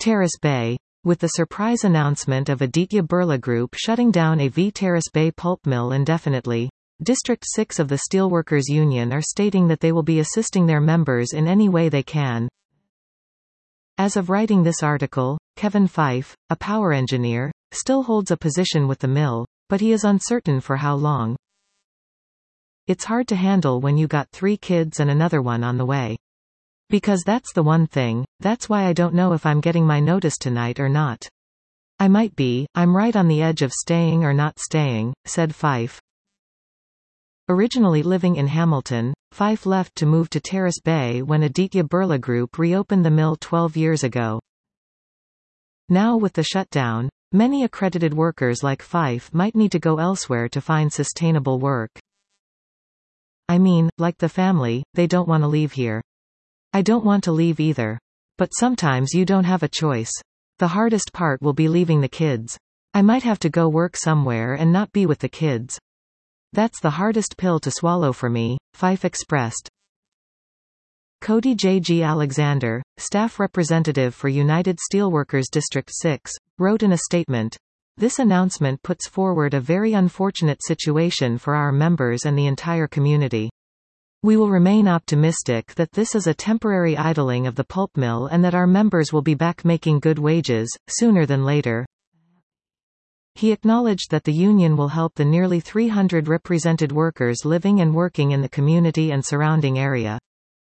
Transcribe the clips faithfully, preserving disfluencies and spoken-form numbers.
Terrace Bay. With the surprise announcement of Aditya Birla Group shutting down A V Terrace Bay pulp mill indefinitely, District six of the Steelworkers Union are stating that they will be assisting their members in any way they can. As of writing this article, Kevin Fife, a power engineer, still holds a position with the mill, but he is uncertain for how long. It's hard to handle when you got three kids and another one on the way. Because that's the one thing, that's why I don't know if I'm getting my notice tonight or not. I might be, I'm right on the edge of staying or not staying, said Fife. Originally living in Hamilton, Fife left to move to Terrace Bay when Aditya Birla Group reopened the mill twelve years ago. Now with the shutdown, many accredited workers like Fife might need to go elsewhere to find sustainable work. I mean, like the family, they don't want to leave here. I don't want to leave either. But sometimes you don't have a choice. The hardest part will be leaving the kids. I might have to go work somewhere and not be with the kids. That's the hardest pill to swallow for me, Fife expressed. Cody J G Alexander, staff representative for United Steelworkers District six, wrote in a statement, "This announcement puts forward a very unfortunate situation for our members and the entire community. We will remain optimistic that this is a temporary idling of the pulp mill and that our members will be back making good wages, sooner than later." He acknowledged that the union will help the nearly three hundred represented workers living and working in the community and surrounding area.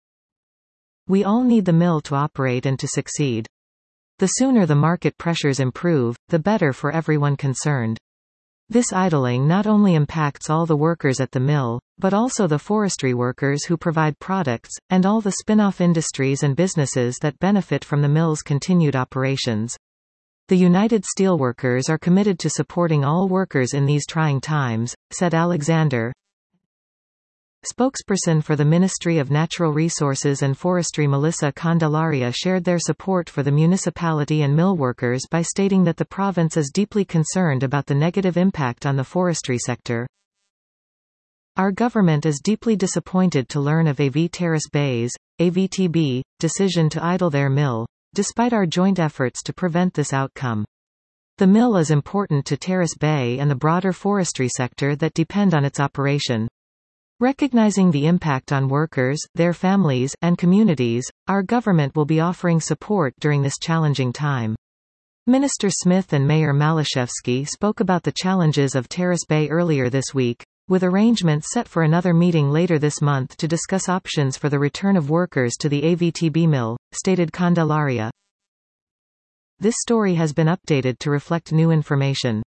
"We all need the mill to operate and to succeed. The sooner the market pressures improve, the better for everyone concerned. This idling not only impacts all the workers at the mill, but also the forestry workers who provide products, and all the spin-off industries and businesses that benefit from the mill's continued operations. The United Steelworkers are committed to supporting all workers in these trying times," said Alexander. Spokesperson for the Ministry of Natural Resources and Forestry Melissa Candelaria shared their support for the municipality and mill workers by stating that the province is deeply concerned about the negative impact on the forestry sector. "Our government is deeply disappointed to learn of A V Terrace Bay's, A V T B, decision to idle their mill, despite our joint efforts to prevent this outcome. The mill is important to Terrace Bay and the broader forestry sector that depend on its operation. Recognizing the impact on workers, their families, and communities, our government will be offering support during this challenging time." Minister Smith and Mayor Malashevsky spoke about the challenges of Terrace Bay earlier this week, with arrangements set for another meeting later this month to discuss options for the return of workers to the A V T B mill, stated Candelaria. This story has been updated to reflect new information.